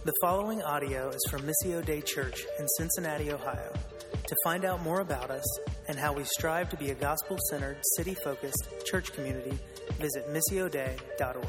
The following audio is from Missio Dei Church in Cincinnati, Ohio. To find out more about us and how we strive to be a gospel-centered, city-focused church community, visit missiodei.org.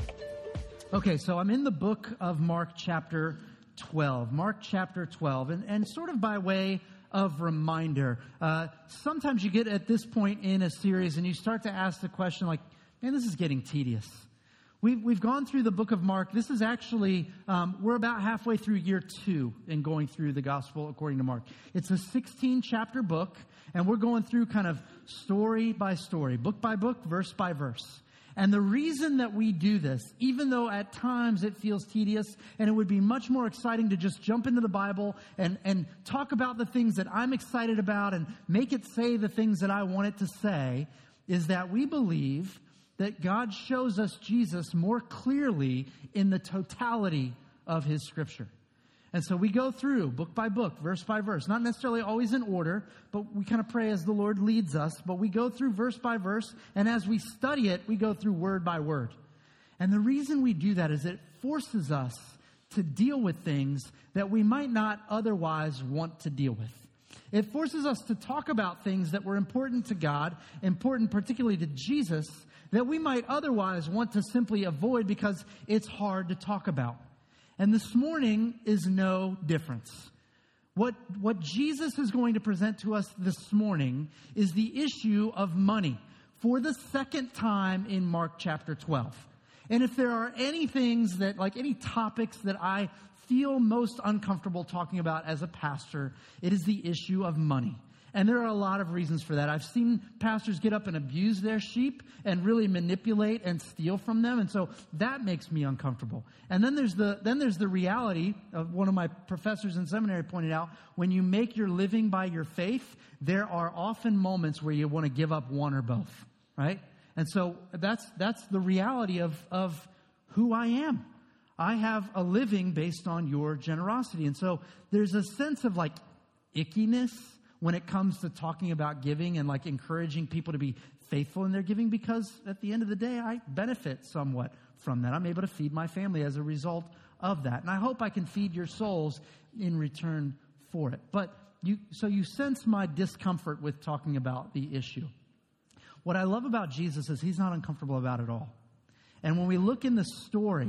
Okay, so I'm in the book of Mark chapter 12. Mark chapter 12. And sort of by way of reminder, sometimes you get at this point in a series and you start to ask the question like, man, this is getting tedious. We've gone through the book of Mark. This is actually, we're about halfway through year 2 in going through the gospel according to Mark. It's a 16-chapter book, and we're going through kind of story by story, book by book, verse by verse. And the reason that we do this, even though at times it feels tedious, and it would be much more exciting to just jump into the Bible and talk about the things that I'm excited about and make it say the things that I want it to say, is that we believe that God shows us Jesus more clearly in the totality of His Scripture. And so we go through book by book, verse by verse, not necessarily always in order, but we kind of pray as the Lord leads us. But we go through verse by verse, and as we study it, we go through word by word. And the reason we do that is it forces us to deal with things that we might not otherwise want to deal with. It forces us to talk about things that were important to God, important particularly to Jesus, that we might otherwise want to simply avoid because it's hard to talk about. And this morning is no difference. What Jesus is going to present to us this morning is the issue of money for the second time in Mark chapter 12. And if there are any things that, like any topics that I feel most uncomfortable talking about as a pastor, it is the issue of money. And there are a lot of reasons for that. I've seen pastors get up and abuse their sheep and really manipulate and steal from them. And so that makes me uncomfortable. And then there's the reality of one of my professors in seminary pointed out, when you make your living by your faith, there are often moments where you want to give up one or both, right? And so that's the reality of who I am. I have a living based on your generosity. And so there's a sense of like ickiness when it comes to talking about giving and like encouraging people to be faithful in their giving, because at the end of the day, I benefit somewhat from that. I'm able to feed my family as a result of that. And I hope I can feed your souls in return for it. But you sense my discomfort with talking about the issue. What I love about Jesus is He's not uncomfortable about it all. And when we look in the story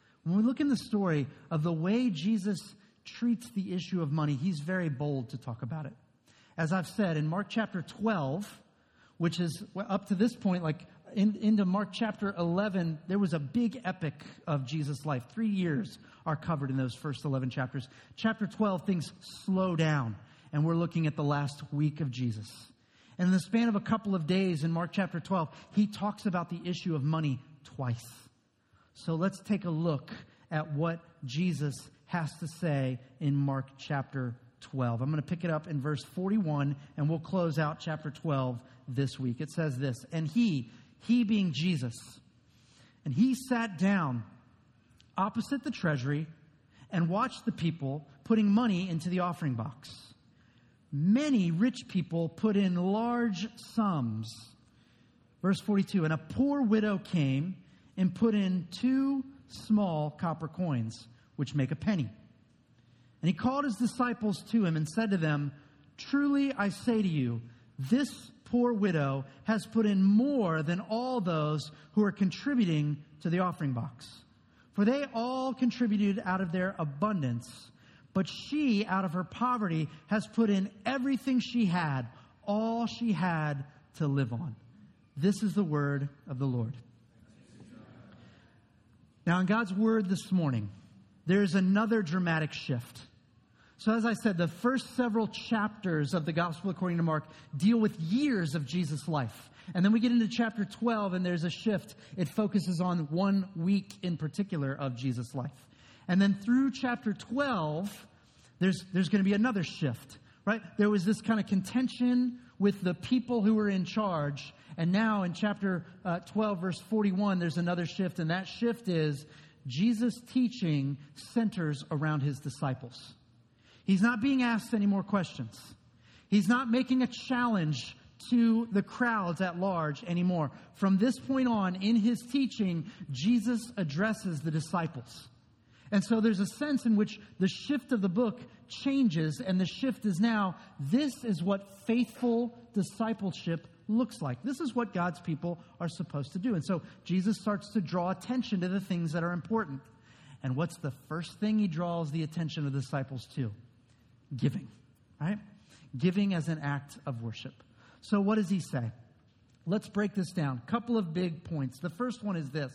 of the way Jesus treats the issue of money, He's very bold to talk about it. As I've said, in Mark chapter 12, which is up to this point, like into Mark chapter 11, there was a big epic of Jesus' life. 3 years are covered in those first 11 chapters. Chapter 12, things slow down, and we're looking at the last week of Jesus. And in the span of a couple of days in Mark chapter 12, He talks about the issue of money twice. So let's take a look at what Jesus has to say in Mark chapter 12. I'm going to pick it up in verse 41, and we'll close out chapter 12 this week. It says this, and he being Jesus, and He sat down opposite the treasury and watched the people putting money into the offering box. Many rich people put in large sums. Verse 42, and a poor widow came and put in 2 small copper coins, which make a penny. And He called His disciples to Him and said to them, truly I say to you, this poor widow has put in more than all those who are contributing to the offering box. For they all contributed out of their abundance, but she, out of her poverty, has put in everything she had, all she had to live on. This is the word of the Lord. Now, in God's word this morning, there is another dramatic shift. So as I said, the first several chapters of the Gospel according to Mark deal with years of Jesus' life. And then we get into chapter 12 and there's a shift. It focuses on 1 week in particular of Jesus' life. And then through chapter 12, there's going to be another shift, right? There was this kind of contention with the people who were in charge. And now in chapter 12, verse 41, there's another shift. And that shift is Jesus' teaching centers around His disciples. He's not being asked any more questions. He's not making a challenge to the crowds at large anymore. From this point on, in His teaching, Jesus addresses the disciples. And so there's a sense in which the shift of the book changes, and the shift is now, this is what faithful discipleship looks like. This is what God's people are supposed to do. And so Jesus starts to draw attention to the things that are important. And what's the first thing he draws the attention of the disciples to? Giving, right? Giving as an act of worship. So what does he say? Let's break this down. A couple of big points. The first one is this.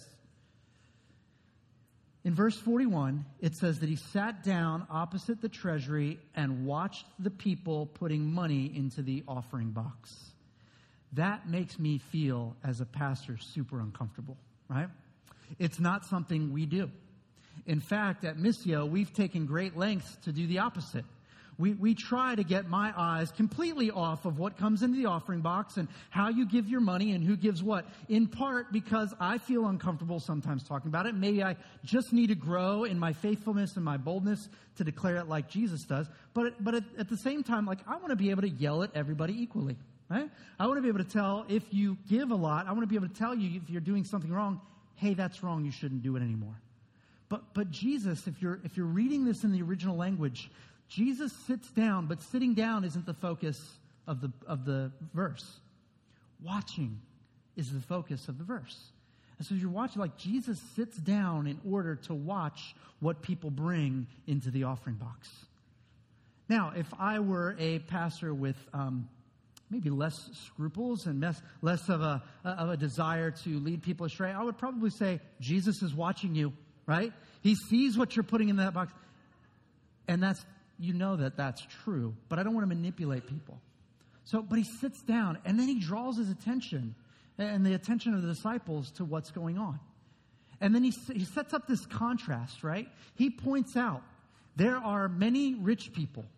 In verse 41, it says that he sat down opposite the treasury and watched the people putting money into the offering box. That makes me feel, as a pastor, super uncomfortable, right? It's not something we do. In fact, at Missio, we've taken great lengths to do the opposite. We try to get my eyes completely off of what comes into the offering box and how you give your money and who gives what. In part because I feel uncomfortable sometimes talking about it. Maybe I just need to grow in my faithfulness and my boldness to declare it like Jesus does. But at the same time, like, I want to be able to yell at everybody equally, right? I want to be able to tell if you give a lot. I want to be able to tell you if you're doing something wrong, hey, that's wrong. You shouldn't do it anymore. But Jesus, if you're reading this in the original language, Jesus sits down, but sitting down isn't the focus of the verse. Watching is the focus of the verse. And so you're watching, like, Jesus sits down in order to watch what people bring into the offering box. Now, if I were a pastor with maybe less scruples and less of a desire to lead people astray, I would probably say, Jesus is watching you, right? He sees what you're putting in that box. And that's true, but I don't want to manipulate people. But he sits down, and then he draws his attention and the attention of the disciples to what's going on. And then he sets up this contrast, right? He points out there are many rich people,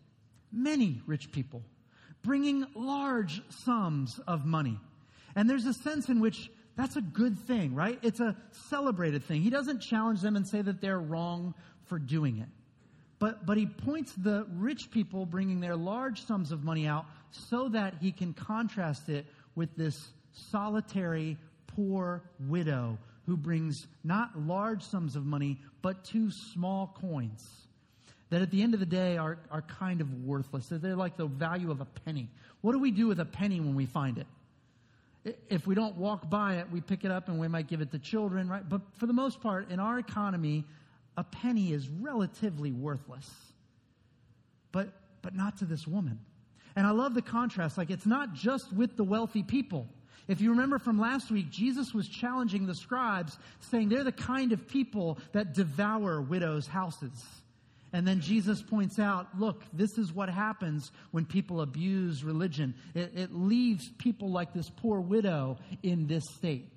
bringing large sums of money. And there's a sense in which that's a good thing, right? It's a celebrated thing. He doesn't challenge them and say that they're wrong for doing it. But he points the rich people bringing their large sums of money out so that he can contrast it with this solitary, poor widow who brings not large sums of money, but 2 small coins that at the end of the day are kind of worthless. They're like the value of a penny. What do we do with a penny when we find it? If we don't walk by it, we pick it up and we might give it to children, right? But for the most part, in our economy, a penny is relatively worthless, but not to this woman. And I love the contrast. Like, it's not just with the wealthy people. If you remember from last week, Jesus was challenging the scribes, saying they're the kind of people that devour widows' houses. And then Jesus points out, look, this is what happens when people abuse religion. It leaves people like this poor widow in this state.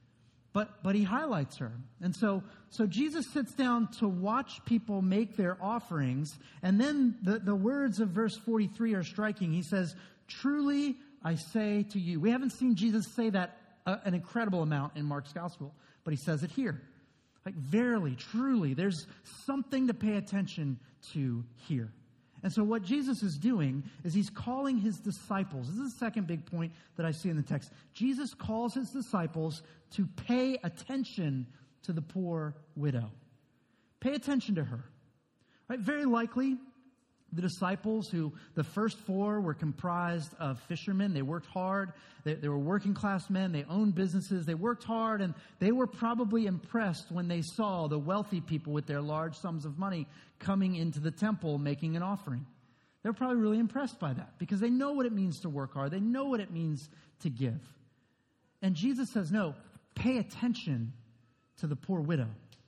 But he highlights her. And so Jesus sits down to watch people make their offerings. And then the words of verse 43 are striking. He says, truly I say to you. We haven't seen Jesus say that an incredible amount in Mark's gospel, but he says it here. Like, verily, truly, there's something to pay attention to here. And so what Jesus is doing is he's calling his disciples. This is the second big point that I see in the text. Jesus calls his disciples to pay attention to the poor widow. Pay attention to her. Right? Very likely, the disciples, who the first 4 were comprised of fishermen. They worked hard. They were working class men. They owned businesses. They worked hard, and they were probably impressed when they saw the wealthy people with their large sums of money coming into the temple making an offering. They're probably really impressed by that because they know what it means to work hard. They know what it means to give. And Jesus says, no, pay attention to the poor widow.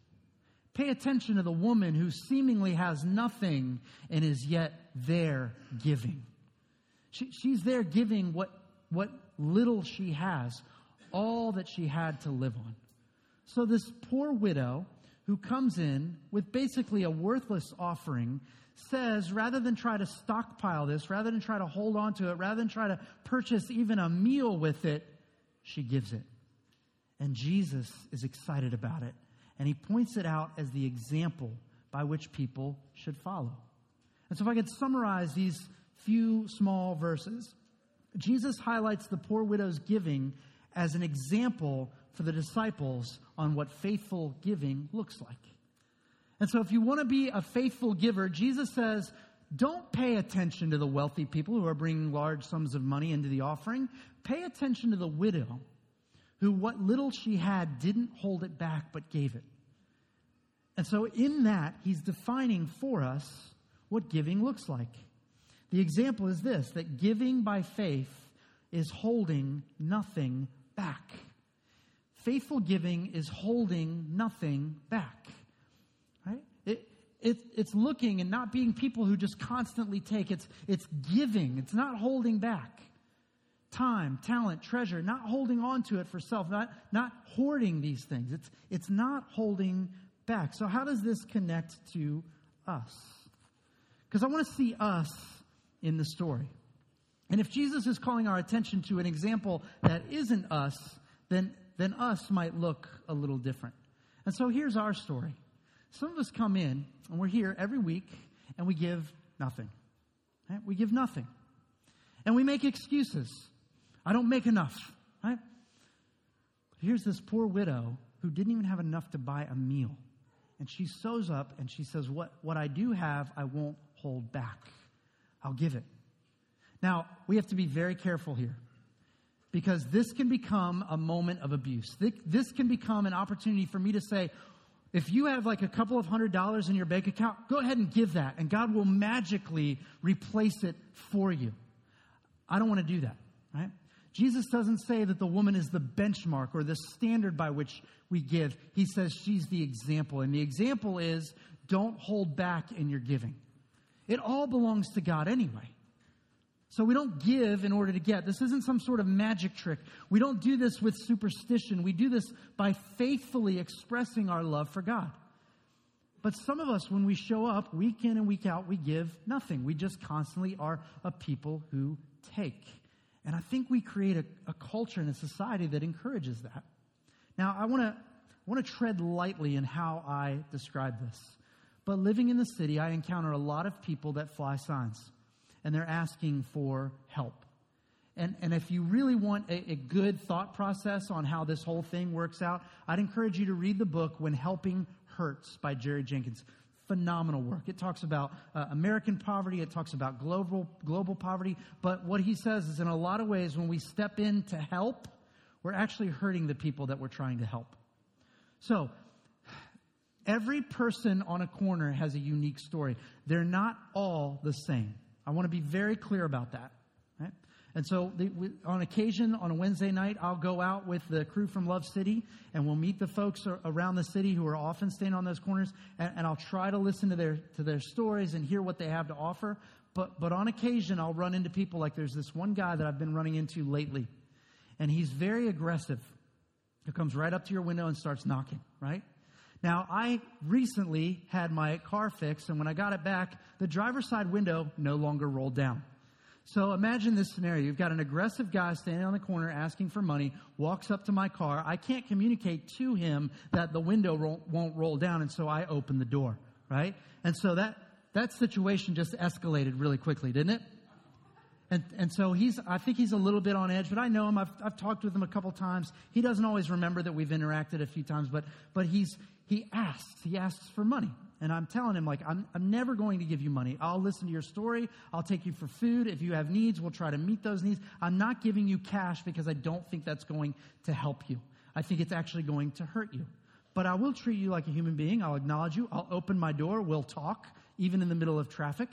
Pay attention to the woman who seemingly has nothing and is yet there giving. She's there giving what little she has, all that she had to live on. So this poor widow who comes in with basically a worthless offering says, rather than try to stockpile this, rather than try to hold on to it, rather than try to purchase even a meal with it, she gives it. And Jesus is excited about it. And he points it out as the example by which people should follow. And so if I could summarize these few small verses, Jesus highlights the poor widow's giving as an example for the disciples on what faithful giving looks like. And so if you want to be a faithful giver, Jesus says, don't pay attention to the wealthy people who are bringing large sums of money into the offering. Pay attention to the widow who what little she had didn't hold it back but gave it. And so in that, he's defining for us what giving looks like. The example is this, that giving by faith is holding nothing back. Faithful giving is holding nothing back. Right? It's looking and not being people who just constantly take. It's giving. It's not holding back. Time, talent, treasure, not holding on to it for self, not hoarding these things. It's not holding back. So how does this connect to us? Because I want to see us in the story. And if Jesus is calling our attention to an example that isn't us, then us might look a little different. And so here's our story. Some of us come in, and we're here every week, and we give nothing. Right? We give nothing. And we make excuses. I don't make enough. Right? Here's this poor widow who didn't even have enough to buy a meal. And she sews up, and she says, what I do have, I won't hold back. I'll give it. Now, we have to be very careful here, because this can become a moment of abuse. This can become an opportunity for me to say, if you have like a couple of $100 in your bank account, go ahead and give that, and God will magically replace it for you. I don't want to do that, right? Jesus doesn't say that the woman is the benchmark or the standard by which we give. He says she's the example, and the example is don't hold back in your giving. It all belongs to God anyway. So we don't give in order to get. This isn't some sort of magic trick. We don't do this with superstition. We do this by faithfully expressing our love for God. But some of us, when we show up week in and week out, we give nothing. We just constantly are a people who take. And I think we create a culture and a society that encourages that. Now, I want to tread lightly in how I describe this. But living in the city, I encounter a lot of people that fly signs. And they're asking for help. And if you really want a good thought process on how this whole thing works out, I'd encourage you to read the book When Helping Hurts by Jerry Jenkins. Phenomenal work. It talks about American poverty. It talks about global poverty. But what he says is in a lot of ways, when we step in to help, we're actually hurting the people that we're trying to help. So every person on a corner has a unique story. They're not all the same. I want to be very clear about that. Right? And so on occasion, on a Wednesday night, I'll go out with the crew from Love City, and we'll meet the folks around the city who are often staying on those corners, and I'll try to listen to their stories and hear what they have to offer. But on occasion, I'll run into people like there's this one guy that I've been running into lately, and he's very aggressive. He comes right up to your window and starts knocking, right? Now, I recently had my car fixed, and when I got it back, the driver's side window no longer rolled down. So imagine this scenario. You've got an aggressive guy standing on the corner asking for money, walks up to my car. I can't communicate to him that the window won't roll down, and so I open the door, right? And so that situation just escalated really quickly, didn't it? And so I think he's a little bit on edge, but I know him. I've talked with him a couple times. He doesn't always remember that we've interacted a few times, but he asks for money. And I'm telling him, like, I'm never going to give you money. I'll listen to your story. I'll take you for food. If you have needs, we'll try to meet those needs. I'm not giving you cash because I don't think that's going to help you. I think it's actually going to hurt you. But I will treat you like a human being. I'll acknowledge you. I'll open my door. We'll talk, even in the middle of traffic.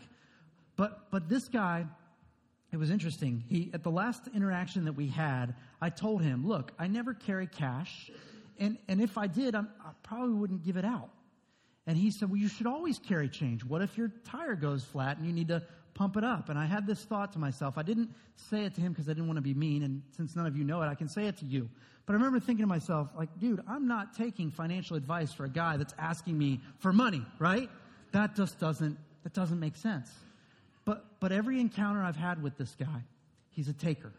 But this guy, it was interesting. At the last interaction that we had, I told him, look, I never carry cash. And if I did, I probably wouldn't give it out. And he said, well, you should always carry change. What if your tire goes flat and you need to pump it up? And I had this thought to myself. I didn't say it to him because I didn't want to be mean. And since none of you know it, I can say it to you. But I remember thinking to myself, like, dude, I'm not taking financial advice for a guy that's asking me for money, right? That doesn't make sense. But every encounter I've had with this guy, he's a taker.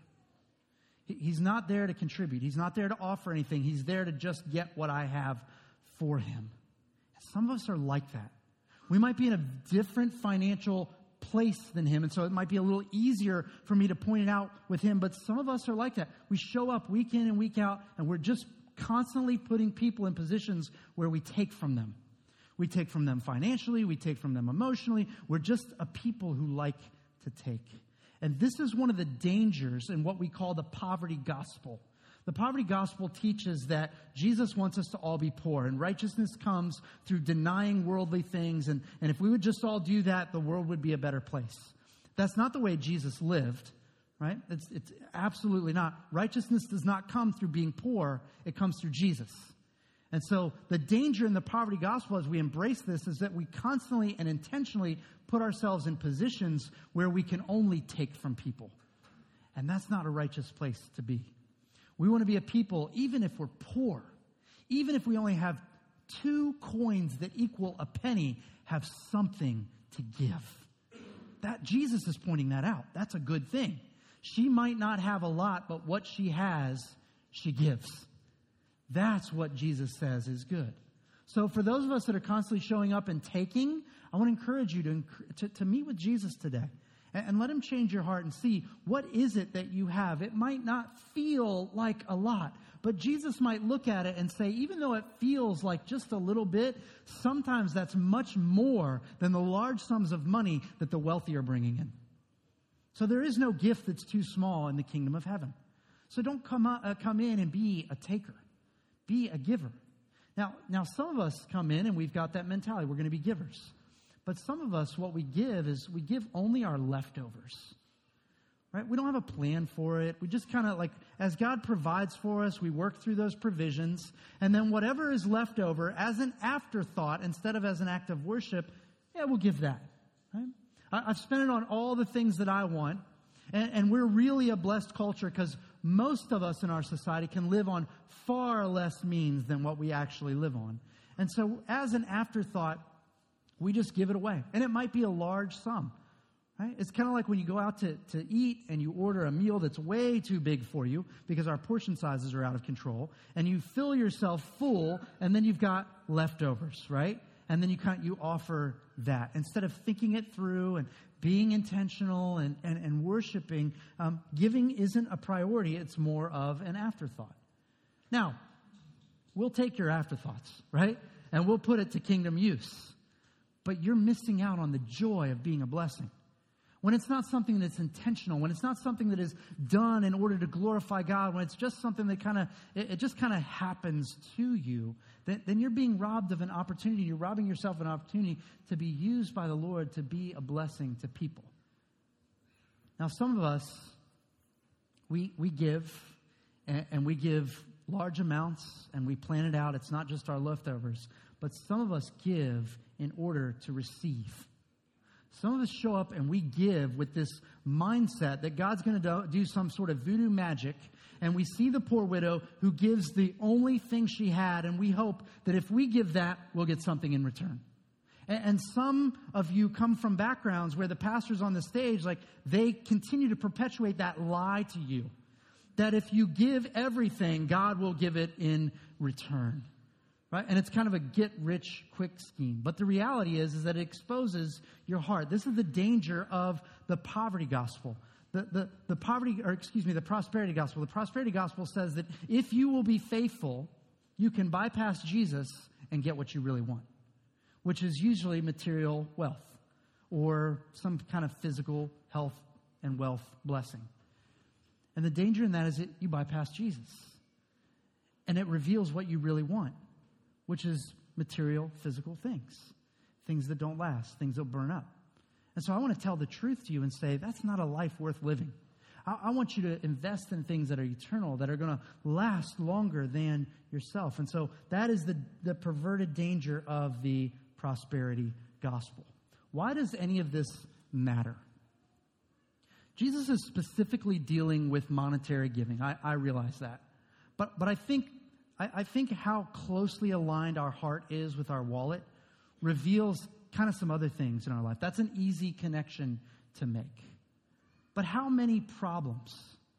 He's not there to contribute. He's not there to offer anything. He's there to just get what I have for him. Some of us are like that. We might be in a different financial place than him, and so it might be a little easier for me to point it out with him, but some of us are like that. We show up week in and week out, and we're just constantly putting people in positions where we take from them. We take from them financially. We take from them emotionally. We're just a people who like to take. And this is one of the dangers in what we call the poverty gospel. The poverty gospel teaches that Jesus wants us to all be poor, and righteousness comes through denying worldly things. And if we would just all do that, the world would be a better place. That's not the way Jesus lived, right? It's absolutely not. Righteousness does not come through being poor. It comes through Jesus. And so the danger in the poverty gospel as we embrace this is that we constantly and intentionally put ourselves in positions where we can only take from people. And that's not a righteous place to be. We want to be a people, even if we're poor, even if we only have 2 coins that equal a penny, have something to give. That Jesus is pointing that out. That's a good thing. She might not have a lot, but what she has, she gives. That's what Jesus says is good. So for those of us that are constantly showing up and taking, I want to encourage you to meet with Jesus today. And let him change your heart and see, what is it that you have? It might not feel like a lot, but Jesus might look at it and say, even though it feels like just a little bit, sometimes that's much more than the large sums of money that the wealthy are bringing in. So there is no gift that's too small in the kingdom of heaven. So don't come in and be a taker. Be a giver. Now some of us come in and we've got that mentality. We're going to be givers. But some of us, what we give is we give only our leftovers, right? We don't have a plan for it. We just kind of like, as God provides for us, we work through those provisions. And then whatever is left over as an afterthought instead of as an act of worship, we'll give that, right? I've spent it on all the things that I want. And we're really a blessed culture because most of us in our society can live on far less means than what we actually live on. And so as an afterthought, we just give it away. And it might be a large sum, right? It's kind of like when you go out to eat and you order a meal that's way too big for you because our portion sizes are out of control. And you fill yourself full and then you've got leftovers, right? And then you offer that. Instead of thinking it through and being intentional and worshiping, giving isn't a priority. It's more of an afterthought. Now, we'll take your afterthoughts, right? And we'll put it to kingdom use. But you're missing out on the joy of being a blessing. When it's not something that's intentional, when it's not something that is done in order to glorify God, when it's just something that it just kind of happens to you, then you're being robbed of an opportunity. You're robbing yourself of an opportunity to be used by the Lord to be a blessing to people. Now, some of us, we give, and we give large amounts, and we plan it out. It's not just our leftovers. But some of us give in order to receive. Some of us show up and we give with this mindset that God's going to do some sort of voodoo magic. And we see the poor widow who gives the only thing she had. And we hope that if we give that, we'll get something in return. And some of you come from backgrounds where the pastors on the stage, like they continue to perpetuate that lie to you. That if you give everything, God will give it in return. Right? And it's kind of a get-rich-quick scheme. But the reality is that it exposes your heart. This is the danger of the poverty gospel. The prosperity gospel. The prosperity gospel says that if you will be faithful, you can bypass Jesus and get what you really want, which is usually material wealth or some kind of physical health and wealth blessing. And the danger in that is that you bypass Jesus. And it reveals what you really want, which is material, physical things that don't last, things that burn up. And so I want to tell the truth to you and say, that's not a life worth living. I want you to invest in things that are eternal, that are going to last longer than yourself. And so that is the perverted danger of the prosperity gospel. Why does any of this matter? Jesus is specifically dealing with monetary giving. I realize that. But I think how closely aligned our heart is with our wallet reveals kind of some other things in our life. That's an easy connection to make. But how many problems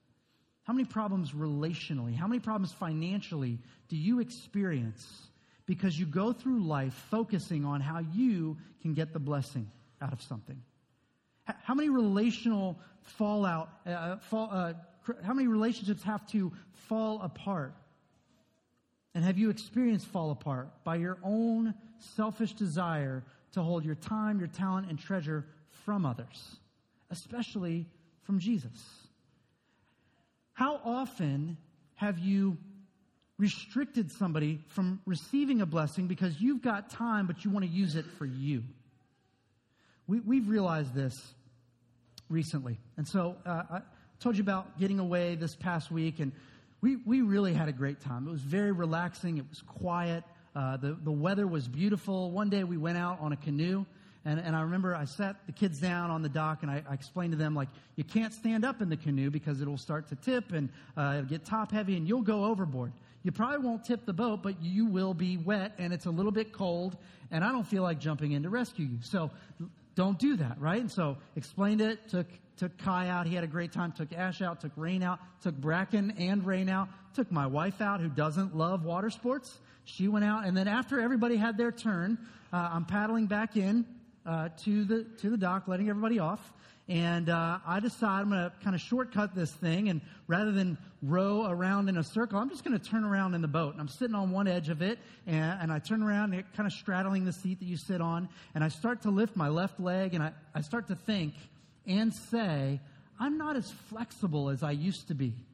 relationally, how many problems financially do you experience because you go through life focusing on how you can get the blessing out of something? How many relational how many relationships have to fall apart And have you experienced fall apart by your own selfish desire to hold your time, your talent, and treasure from others, especially from Jesus? How often have you restricted somebody from receiving a blessing because you've got time, but you want to use it for you? We've realized this recently. And so I told you about getting away this past week, and we really had a great time. It was very relaxing. It was quiet. The weather was beautiful. One day we went out on a canoe, and I remember I sat the kids down on the dock, and I explained to them, like, you can't stand up in the canoe because it'll start to tip, and it'll get top heavy, and you'll go overboard. You probably won't tip the boat, but you will be wet, and it's a little bit cold, and I don't feel like jumping in to rescue you. So don't do that, right? And so explained it, took Kai out. He had a great time. Took Ash out, took Rain out, took Bracken and Rain out, took my wife out, who doesn't love water sports. She went out, and then after everybody had their turn, I'm paddling back in to the dock, letting everybody off. And I decide I'm going to kind of shortcut this thing, and rather than row around in a circle, I'm just going to turn around in the boat. And I'm sitting on one edge of it, and I turn around, and kind of straddling the seat that you sit on, and I start to lift my left leg, and I start to think and say, I'm not as flexible as I used to be.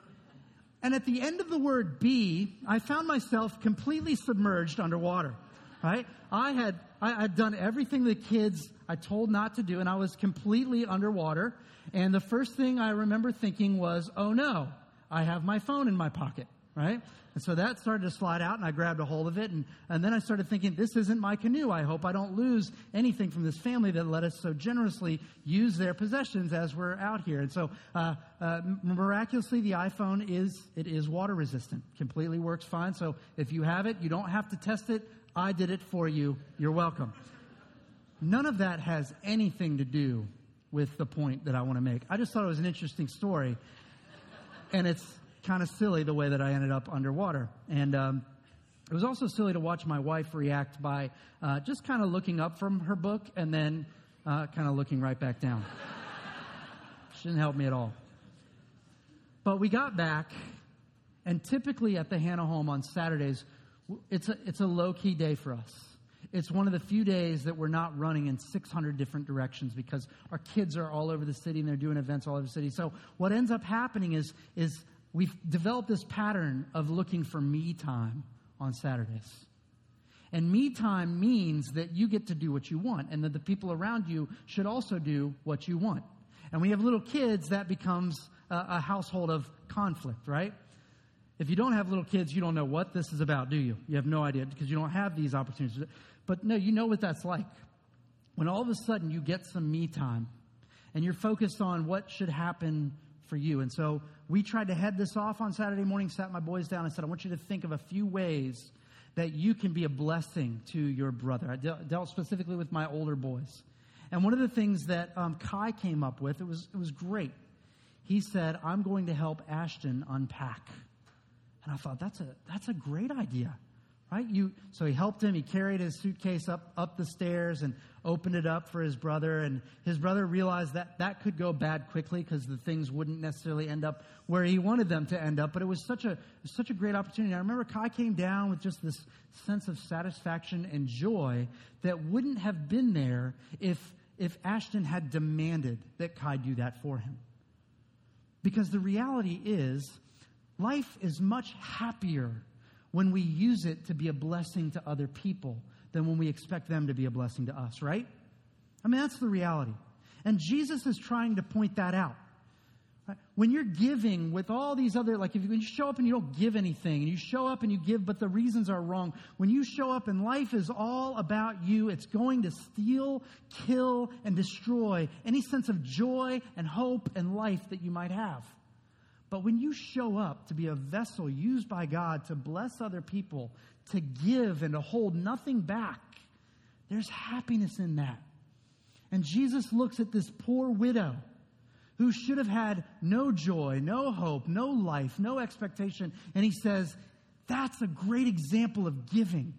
And at the end of the word be, I found myself completely submerged underwater, right? I had done everything the kids I told not to do, and I was completely underwater. And the first thing I remember thinking was, oh no, I have my phone in my pocket, right? And so that started to slide out, and I grabbed a hold of it. And then I started thinking, this isn't my canoe. I hope I don't lose anything from this family that let us so generously use their possessions as we're out here. And so miraculously, the iPhone is water resistant. Completely works fine. So if you have it, you don't have to test it. I did it for you. You're welcome. None of that has anything to do with the point that I want to make. I just thought it was an interesting story. And it's kind of silly the way that I ended up underwater. And it was also silly to watch my wife react by just kind of looking up from her book and then kind of looking right back down. She didn't help me at all. But we got back, and typically at the Hannah home on Saturdays, it's a low-key day for us. It's one of the few days that we're not running in 600 different directions because our kids are all over the city and they're doing events all over the city. So what ends up happening is we've developed this pattern of looking for me time on Saturdays. And me time means that you get to do what you want and that the people around you should also do what you want. And when you have little kids, that becomes a household of conflict, right? If you don't have little kids, you don't know what this is about, do you? You have no idea because you don't have these opportunities. But no, you know what that's like. When all of a sudden you get some me time and you're focused on what should happen for you. And so we tried to head this off on Saturday morning, sat my boys down and said, I want you to think of a few ways that you can be a blessing to your brother. I dealt specifically with my older boys. And one of the things that Kai came up with, it was great. He said, I'm going to help Ashton unpack. And I thought, that's a great idea, right? So he helped him. He carried his suitcase up the stairs and opened it up for his brother. And his brother realized that could go bad quickly because the things wouldn't necessarily end up where he wanted them to end up. But it was such a great opportunity. I remember Kai came down with just this sense of satisfaction and joy that wouldn't have been there if Ashton had demanded that Kai do that for him. Because the reality is, life is much happier when we use it to be a blessing to other people than when we expect them to be a blessing to us, right? I mean, that's the reality. And Jesus is trying to point that out. Right? When you're giving with all these other, like when you show up and you don't give anything, and you show up and you give, but the reasons are wrong. When you show up and life is all about you, it's going to steal, kill, and destroy any sense of joy and hope and life that you might have. But when you show up to be a vessel used by God to bless other people, to give and to hold nothing back, there's happiness in that. And Jesus looks at this poor widow who should have had no joy, no hope, no life, no expectation. And he says, that's a great example of giving.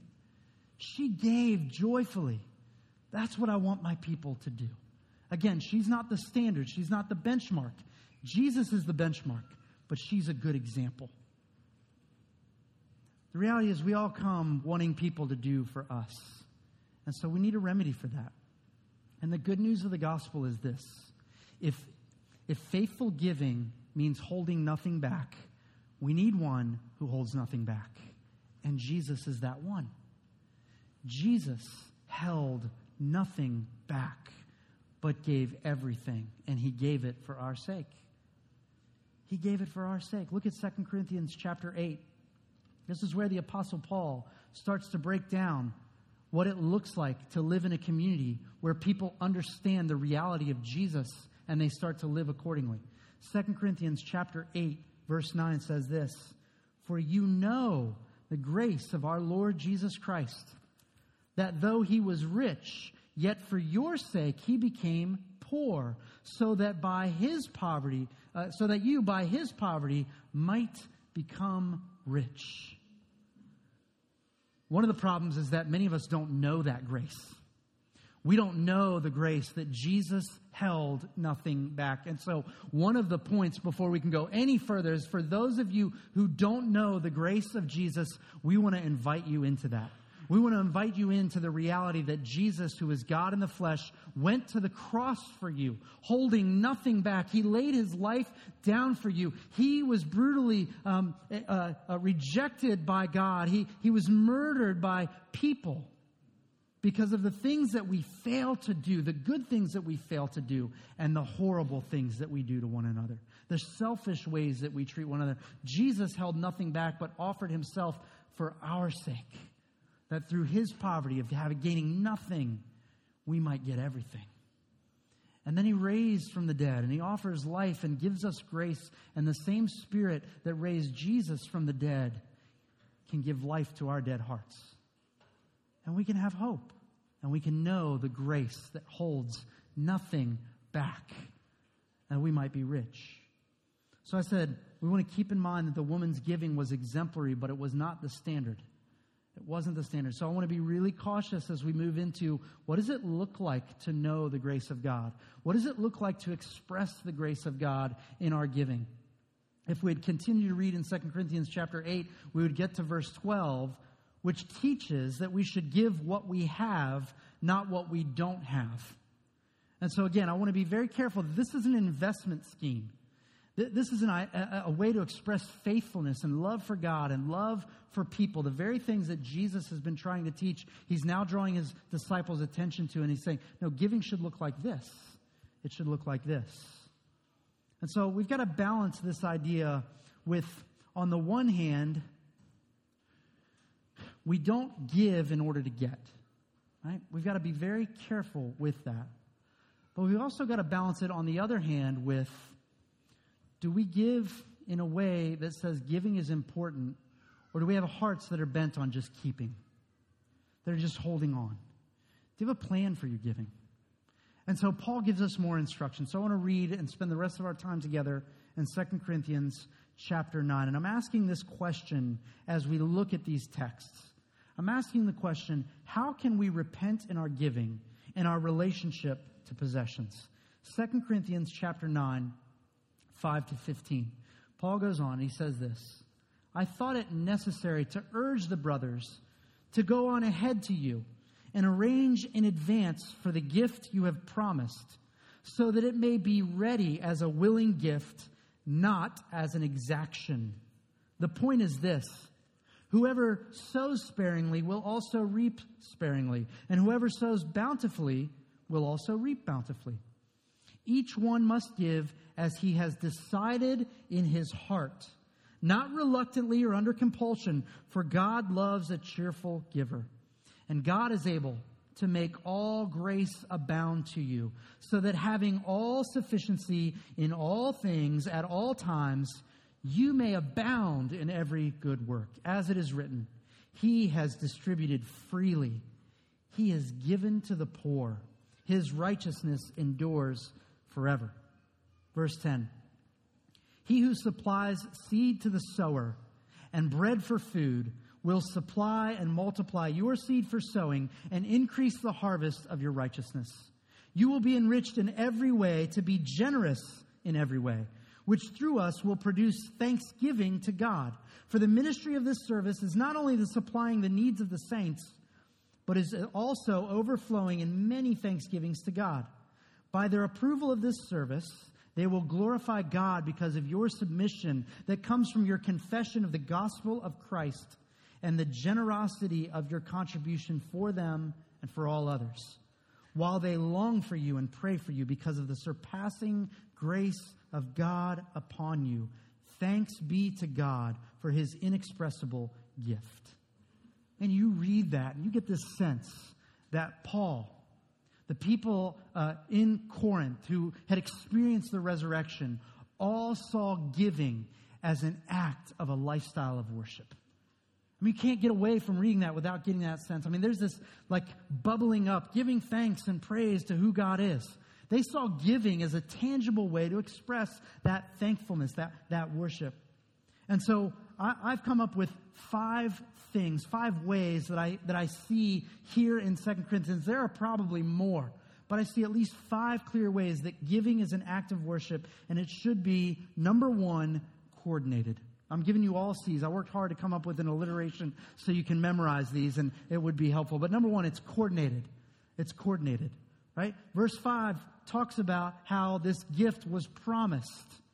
She gave joyfully. That's what I want my people to do. Again, she's not the standard. She's not the benchmark. Jesus is the benchmark. But she's a good example. The reality is we all come wanting people to do for us. And so we need a remedy for that. And the good news of the gospel is this. If faithful giving means holding nothing back, we need one who holds nothing back. And Jesus is that one. Jesus held nothing back, but gave everything. And he gave it for our sake. He gave it for our sake. Look at 2 Corinthians chapter 8. This is where the Apostle Paul starts to break down what it looks like to live in a community where people understand the reality of Jesus and they start to live accordingly. 2 Corinthians chapter 8, verse 9 says this, "For you know the grace of our Lord Jesus Christ, that though he was rich, yet for your sake he became poor, so that you by his poverty might become rich." One of the problems is that many of us don't know that grace. We don't know the grace that Jesus held nothing back. And so one of the points before we can go any further is for those of you who don't know the grace of Jesus, we want to invite you into that. We want to invite you into the reality that Jesus, who is God in the flesh, went to the cross for you, holding nothing back. He laid his life down for you. He was brutally rejected by God. He was murdered by people because of the things that we fail to do, the good things that we fail to do, and the horrible things that we do to one another, the selfish ways that we treat one another. Jesus held nothing back but offered himself for our sake, that through his poverty of gaining nothing, we might get everything. And then he raised from the dead, and he offers life and gives us grace, and the same Spirit that raised Jesus from the dead can give life to our dead hearts. And we can have hope, and we can know the grace that holds nothing back, and we might be rich. So I said, we want to keep in mind that the woman's giving was exemplary, but it was not the standard. It wasn't the standard. So I want to be really cautious as we move into what does it look like to know the grace of God? What does it look like to express the grace of God in our giving? If we'd continue to read in 2 Corinthians chapter 8, we would get to verse 12, which teaches that we should give what we have, not what we don't have. And so again, I want to be very careful. This is an investment scheme. This is a way to express faithfulness and love for God and love for people. The very things that Jesus has been trying to teach, he's now drawing his disciples' attention to. And he's saying, no, giving should look like this. It should look like this. And so we've got to balance this idea with, on the one hand, we don't give in order to get. Right? We've got to be very careful with that. But we've also got to balance it, on the other hand, with, do we give in a way that says giving is important, or do we have hearts that are bent on just keeping? They're just holding on. Do you have a plan for your giving? And so Paul gives us more instruction. So I want to read and spend the rest of our time together in 2 Corinthians chapter 9. And I'm asking this question as we look at these texts. I'm asking the question, how can we repent in our giving and our relationship to possessions? 2 Corinthians chapter 9, 5 to 15. Paul goes on, he says this, "I thought it necessary to urge the brothers to go on ahead to you and arrange in advance for the gift you have promised, so that it may be ready as a willing gift, not as an exaction. The point is this: whoever sows sparingly will also reap sparingly, and whoever sows bountifully will also reap bountifully. Each one must give as he has decided in his heart, not reluctantly or under compulsion, for God loves a cheerful giver. And God is able to make all grace abound to you, so that having all sufficiency in all things at all times, you may abound in every good work. As it is written, He has distributed freely. He has given to the poor. His righteousness endures forever." Verse 10. "He who supplies seed to the sower and bread for food will supply and multiply your seed for sowing and increase the harvest of your righteousness. You will be enriched in every way to be generous in every way, which through us will produce thanksgiving to God. For the ministry of this service is not only the supplying the needs of the saints, but is also overflowing in many thanksgivings to God. By their approval of this service, they will glorify God because of your submission that comes from your confession of the gospel of Christ and the generosity of your contribution for them and for all others, while they long for you and pray for you because of the surpassing grace of God upon you. Thanks be to God for his inexpressible gift. And you read that and you get this sense that Paul, the people in Corinth who had experienced the resurrection, all saw giving as an act of a lifestyle of worship. I mean, you can't get away from reading that without getting that sense. I mean, there's this like bubbling up, giving thanks and praise to who God is. They saw giving as a tangible way to express that thankfulness, that worship. And so I've come up with 5 things, 5 ways that I see here in 2 Corinthians. There are probably more, but I see at least 5 clear ways that giving is an act of worship, and it should be, number 1, coordinated. I'm giving you all C's. I worked hard to come up with an alliteration so you can memorize these, and it would be helpful. But number 1, it's coordinated. It's coordinated, right? Verse 5 talks about how this gift was promised.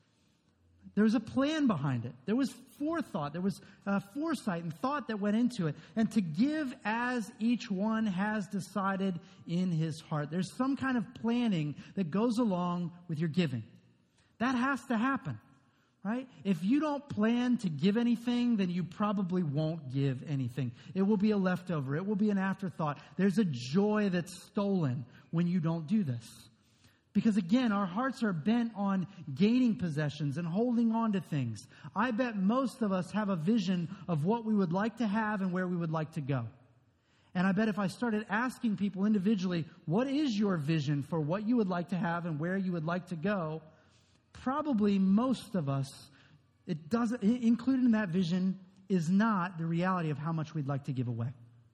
There was a plan behind it. There was forethought. There was foresight and thought that went into it. And to give as each one has decided in his heart. There's some kind of planning that goes along with your giving. That has to happen, right? If you don't plan to give anything, then you probably won't give anything. It will be a leftover. It will be an afterthought. There's a joy that's stolen when you don't do this. Because again, our hearts are bent on gaining possessions and holding on to things. I bet most of us have a vision of what we would like to have and where we would like to go. And I bet if I started asking people individually, what is your vision for what you would like to have and where you would like to go? Probably most of us, included in that vision is not the reality of how much we'd like to give away.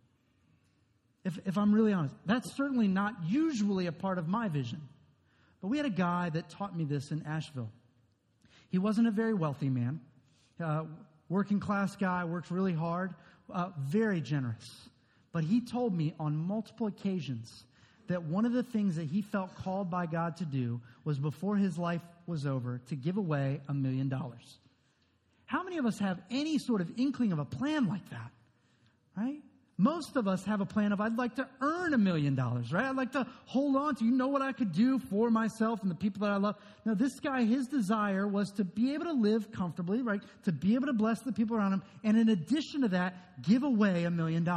If I'm really honest, that's certainly not usually a part of my vision. But we had a guy that taught me this in Asheville. He wasn't a very wealthy man. Working class guy, worked really hard, very generous. But he told me on multiple occasions that one of the things that he felt called by God to do was before his life was over to give away $1 million. How many of us have any sort of inkling of a plan like that? Right? Most of us have a plan of, I'd like to earn $1 million, right? I'd like to hold on to, what I could do for myself and the people that I love. Now, this guy, his desire was to be able to live comfortably, right? To be able to bless the people around him. And in addition to that, give away $1 million.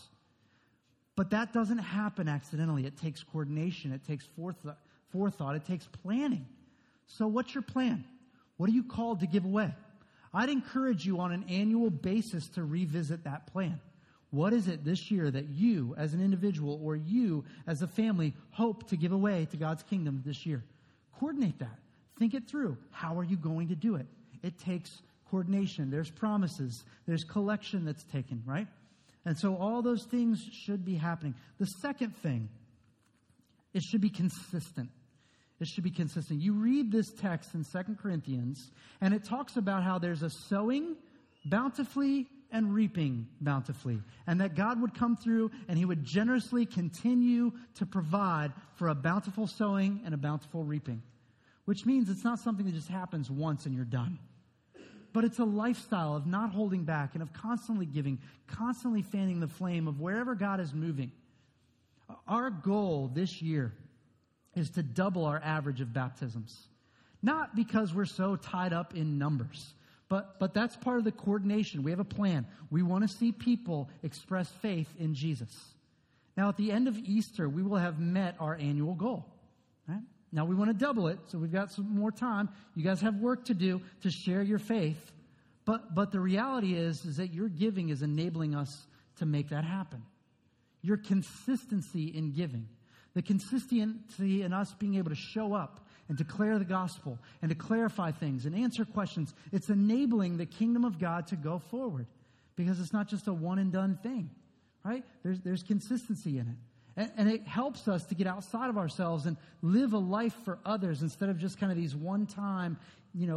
But that doesn't happen accidentally. It takes coordination. It takes forethought. It takes planning. So what's your plan? What are you called to give away? I'd encourage you on an annual basis to revisit that plan. What is it this year that you as an individual or you as a family hope to give away to God's kingdom this year? Coordinate that. Think it through. How are you going to do it? It takes coordination. There's promises. There's collection that's taken, right? And so all those things should be happening. The second thing, it should be consistent. It should be consistent. You read this text in 2 Corinthians, and it talks about how there's a sowing bountifully and reaping bountifully. And that God would come through and he would generously continue to provide for a bountiful sowing and a bountiful reaping. Which means it's not something that just happens once and you're done. But it's a lifestyle of not holding back and of constantly giving, constantly fanning the flame of wherever God is moving. Our goal this year is to double our average of baptisms. Not because we're so tied up in numbers. But that's part of the coordination. We have a plan. We want to see people express faith in Jesus. Now, at the end of Easter, we will have met our annual goal. Right? Now, we want to double it, so we've got some more time. You guys have work to do to share your faith. But the reality is that your giving is enabling us to make that happen. Your consistency in giving. The consistency in us being able to show up and declare the gospel and to clarify things and answer questions. It's enabling the kingdom of God to go forward because it's not just a one and done thing, right? There's consistency in it. And it helps us to get outside of ourselves and live a life for others instead of just kind of these one-time,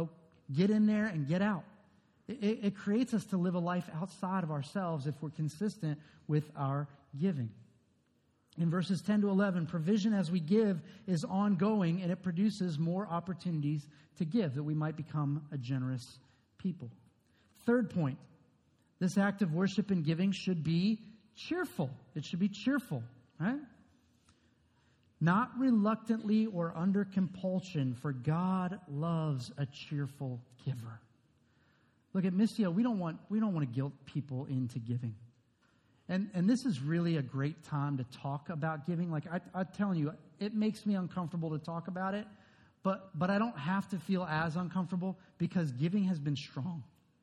get in there and get out. It creates us to live a life outside of ourselves if we're consistent with our giving. In verses 10 to 11, provision as we give is ongoing, and it produces more opportunities to give, that we might become a generous people. Third point, this act of worship and giving should be cheerful. It should be cheerful, right? Not reluctantly or under compulsion, for God loves a cheerful giver. Look, at Missio, we don't want to guilt people into giving. And this is really a great time to talk about giving. Like I'm telling you, it makes me uncomfortable to talk about it, but I don't have to feel as uncomfortable because giving has been strong.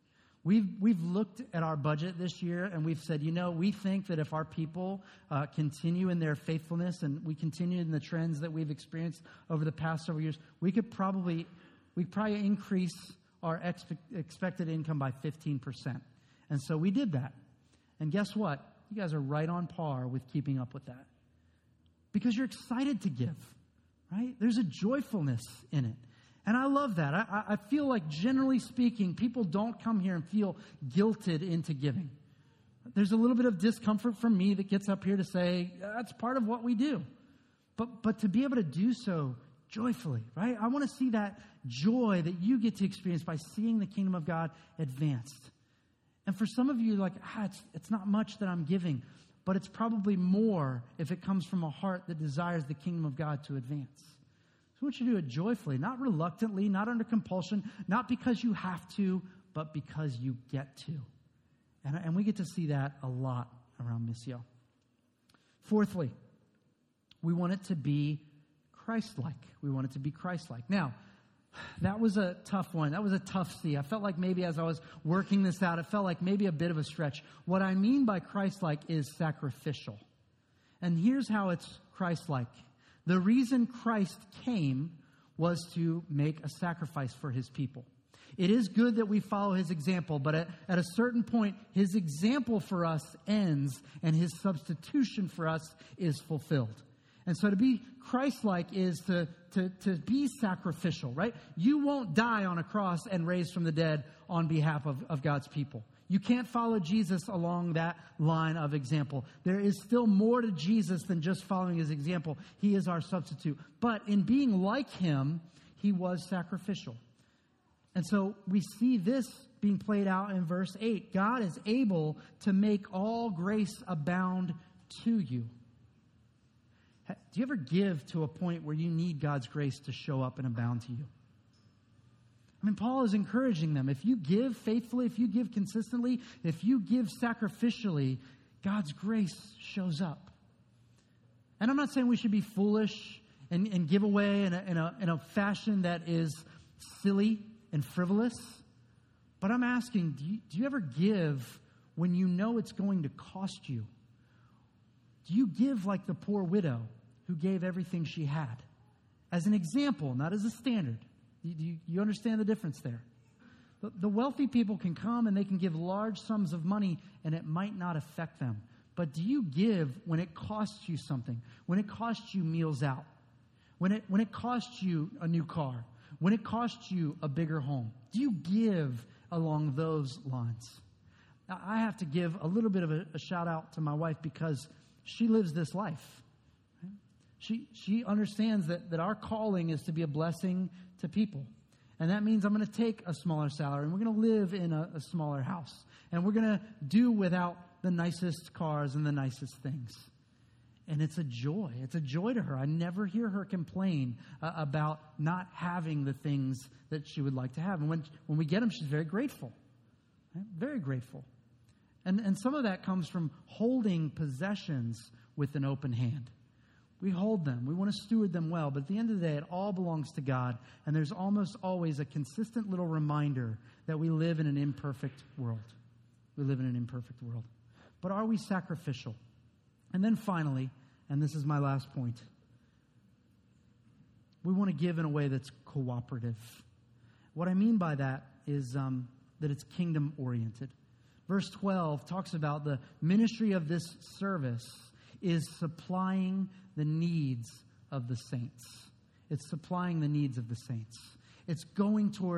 We've looked at our budget this year and we've said, we think that if our people continue in their faithfulness and we continue in the trends that we've experienced over the past several years, we'd probably increase our expected income by 15%. And so we did that. And guess what? You guys are right on par with keeping up with that. Because you're excited to give, right? There's a joyfulness in it. And I love that. I feel like, generally speaking, people don't come here and feel guilted into giving. There's a little bit of discomfort from me that gets up here to say, that's part of what we do. But to be able to do so joyfully, right? I want to see that joy that you get to experience by seeing the kingdom of God advanced. And for some of you, like, it's not much that I'm giving, but it's probably more if it comes from a heart that desires the kingdom of God to advance. So I want you to do it joyfully, not reluctantly, not under compulsion, not because you have to, but because you get to. And we get to see that a lot around Missio. Fourthly, we want it to be Christ-like. We want it to be Christ-like. Now, that was a tough one. That was a tough see. I felt like maybe as I was working this out, it felt like maybe a bit of a stretch. What I mean by Christ-like is sacrificial. And here's how it's Christ-like. The reason Christ came was to make a sacrifice for his people. It is good that we follow his example, but at a certain point, his example for us ends and his substitution for us is fulfilled. And so to be Christ-like is to be sacrificial, right? You won't die on a cross and raise from the dead on behalf of God's people. You can't follow Jesus along that line of example. There is still more to Jesus than just following his example. He is our substitute. But in being like him, he was sacrificial. And so we see this being played out in verse 8. God is able to make all grace abound to you. Do you ever give to a point where you need God's grace to show up and abound to you? I mean, Paul is encouraging them. If you give faithfully, if you give consistently, if you give sacrificially, God's grace shows up. And I'm not saying we should be foolish and give away in a fashion that is silly and frivolous. But I'm asking, do you ever give when you know it's going to cost you? Do you give like the poor widow who gave everything she had? As an example, not as a standard. You understand the difference there? The wealthy people can come and they can give large sums of money and it might not affect them. But do you give when it costs you something? When it costs you meals out? When it costs you a new car? When it costs you a bigger home? Do you give along those lines? Now, I have to give a little bit of a shout out to my wife because she lives this life. She understands that our calling is to be a blessing to people. And that means I'm going to take a smaller salary and we're going to live in a smaller house. And we're going to do without the nicest cars and the nicest things. And it's a joy. It's a joy to her. I never hear her complain about not having the things that she would like to have. And when we get them, she's very grateful. Right? Very grateful. And some of that comes from holding possessions with an open hand. We hold them. We want to steward them well. But at the end of the day, it all belongs to God. And there's almost always a consistent little reminder that we live in an imperfect world. We live in an imperfect world. But are we sacrificial? And then finally, and this is my last point, we want to give in a way that's cooperative. What I mean by that is that it's kingdom-oriented. Verse 12 talks about the ministry of this service is supplying the needs of the saints. It's supplying the needs of the saints. It's going toward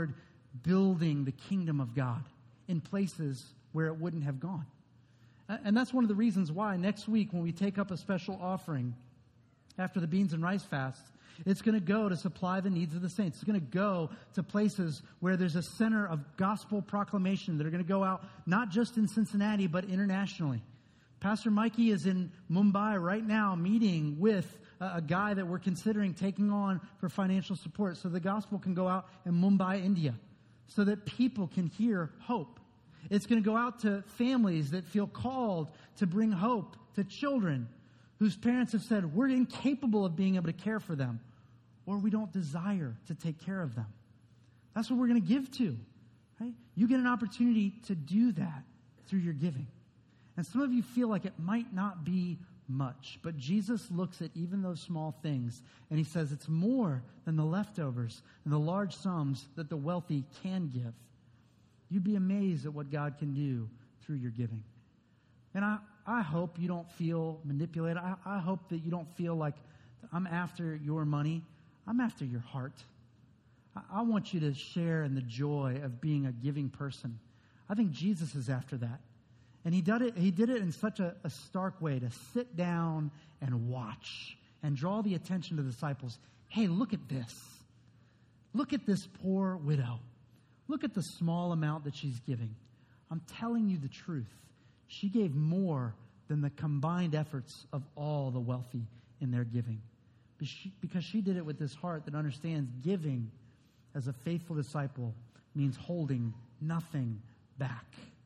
building the kingdom of God in places where it wouldn't have gone. And that's one of the reasons why next week when we take up a special offering after the beans and rice fast, it's going to go to supply the needs of the saints. It's going to go to places where there's a center of gospel proclamation that are going to go out not just in Cincinnati, but internationally. Pastor Mikey is in Mumbai right now meeting with a guy that we're considering taking on for financial support so the gospel can go out in Mumbai, India, so that people can hear hope. It's going to go out to families that feel called to bring hope to children whose parents have said, we're incapable of being able to care for them, or we don't desire to take care of them. That's what we're going to give to. Right? You get an opportunity to do that through your giving. And some of you feel like it might not be much, but Jesus looks at even those small things, and he says it's more than the leftovers and the large sums that the wealthy can give. You'd be amazed at what God can do through your giving. And I hope you don't feel manipulated. I hope that you don't feel like I'm after your money. I'm after your heart. I want you to share in the joy of being a giving person. I think Jesus is after that. And he did it in such a stark way, to sit down and watch and draw the attention of the disciples. Hey, look at this. Look at this poor widow. Look at the small amount that she's giving. I'm telling you the truth. She gave more than the combined efforts of all the wealthy in their giving. Because she did it with this heart that understands giving as a faithful disciple means holding nothing back.